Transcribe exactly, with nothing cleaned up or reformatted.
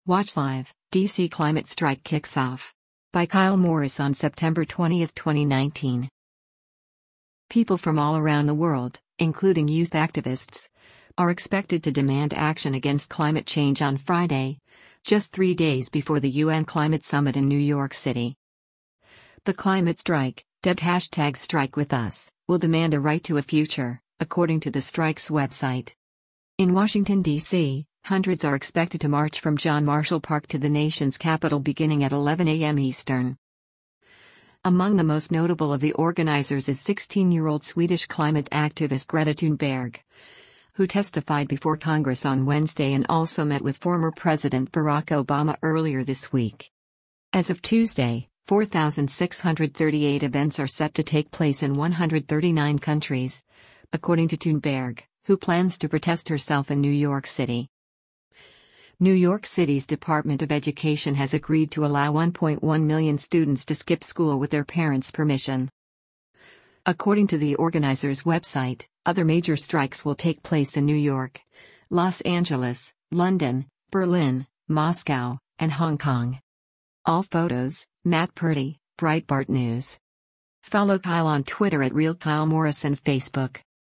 Watch live, D C climate strike kicks off. By Kyle Morris on September twentieth, twenty nineteen. People from all around the world, including youth activists, are expected to demand action against climate change on Friday, just three days before the U N Climate Summit in New York City. The climate strike, dubbed hashtag Strike With Us, will demand a right to a future, according to the strike's website. In Washington, D C, hundreds are expected to march from John Marshall Park to the nation's capital beginning at eleven a m Eastern. Among the most notable of the organizers is sixteen-year-old Swedish climate activist Greta Thunberg, who testified before Congress on Wednesday and also met with former President Barack Obama earlier this week. As of Tuesday, four thousand six hundred thirty-eight events are set to take place in one hundred thirty-nine countries, according to Thunberg, who plans to protest herself in New York City. New York City's Department of Education has agreed to allow one point one million students to skip school with their parents' permission. According to the organizers' website, other major strikes will take place in New York, Los Angeles, London, Berlin, Moscow, and Hong Kong. All photos, Matt Purdy, Breitbart News. Follow Kyle on Twitter at Real Kyle Morris and Facebook.